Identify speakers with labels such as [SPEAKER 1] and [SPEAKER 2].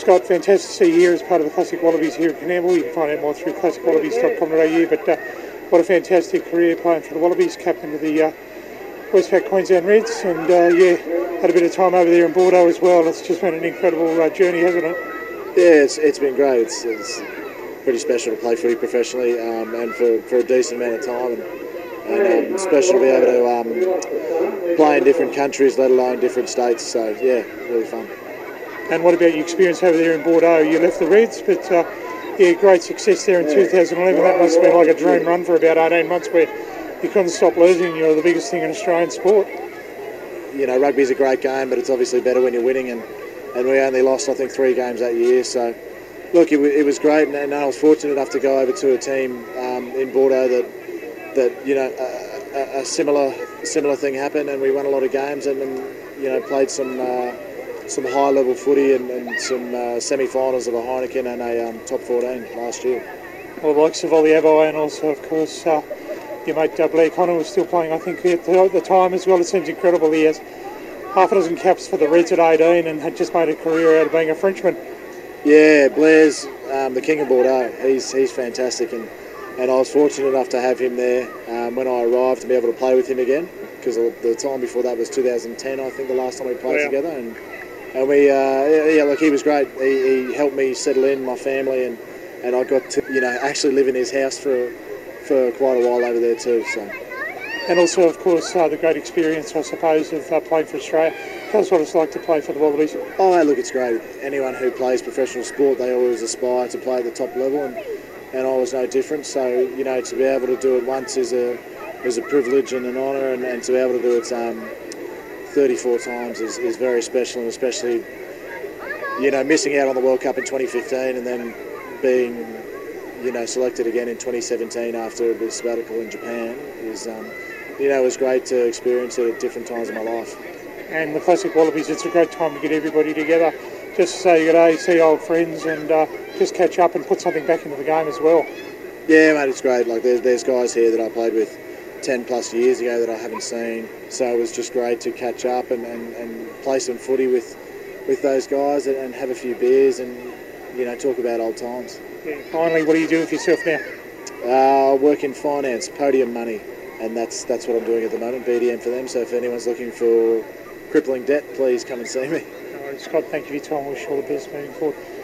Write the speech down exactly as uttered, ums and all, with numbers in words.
[SPEAKER 1] Scott, fantastic to see you here as part of the Classic Wallabies here at Coonamble. You can find out more through classic wallabies dot com dot a u, but uh, what a fantastic career playing for the Wallabies, captain of the uh, Westpac Queensland Reds, and uh, yeah, had a bit of time over there in Bordeaux as well. It's just been an incredible uh, journey, hasn't it?
[SPEAKER 2] Yeah, it's, it's been great. It's, it's pretty special to play footy professionally um, and for, for a decent amount of time, and, and um, special to be able to um, play in different countries, let alone different states, so yeah, really fun.
[SPEAKER 1] And what about your experience over there in Bordeaux? You left the Reds, but uh, yeah, great success there in two thousand eleven. That must have been like a dream run for about eighteen months where you couldn't stop losing. You're the biggest thing in Australian sport.
[SPEAKER 2] You know, rugby's a great game, but it's obviously better when you're winning, and, and we only lost, I think, three games that year. So, look, it, it was great, and, and I was fortunate enough to go over to a team um, in Bordeaux that, that you know, a, a, a similar similar thing happened, and we won a lot of games, and, and you know, played some uh, some high-level footy and, and some uh, semi-finals of a Heineken and a um, top fourteen last year.
[SPEAKER 1] Well, the likes of Ollie Abo and also, of course, uh, your mate uh, Blair Connor was still playing, I think, at the, at the time as well. It seems incredible. He has half a dozen caps for the Reds at eighteen and had just made a career out of being a Frenchman.
[SPEAKER 2] Yeah, Blair's um, the king of Bordeaux. He's he's fantastic, and, and I was fortunate enough to have him there um, when I arrived to be able to play with him again, because the time before that was two thousand ten, I think, the last time we played wow. together. And and we, uh, yeah, look, he was great. He, he helped me settle in, my family, and, and I got to, you know, actually live in his house for for quite a while over there too. So.
[SPEAKER 1] And also, of course, uh, the great experience, I suppose, of uh, playing for Australia. Tell us what it's like to play for the Wallabies.
[SPEAKER 2] Oh, look, it's great. Anyone who plays professional sport, they always aspire to play at the top level, and, and I was no different. So, you know, to be able to do it once is a is a privilege and an honour, and, and to be able to do it um, thirty-four times is, is very special, and especially, you know, missing out on the World Cup in twenty fifteen and then being, you know, selected again in twenty seventeen after a sabbatical in Japan is, um, you know, it was great to experience it at different times in my life.
[SPEAKER 1] And the Classic Wallabies, it's a great time to get everybody together, just to say good day, see old friends, and uh, just catch up and put something back into the game as well.
[SPEAKER 2] Yeah, mate, it's great. Like, there's, there's guys here that I played with ten plus years ago that I haven't seen, so it was just great to catch up and, and, and play some footy with with those guys and, and have a few beers and, you know, talk about old times.
[SPEAKER 1] Yeah. Finally, what do you do with yourself now?
[SPEAKER 2] Uh, I work in finance, Podium Money, and that's that's what I'm doing at the moment, B D M for them. So if anyone's looking for crippling debt, please come and see me.
[SPEAKER 1] All right, Scott, thank you for your time. Wish you all the best moving forward.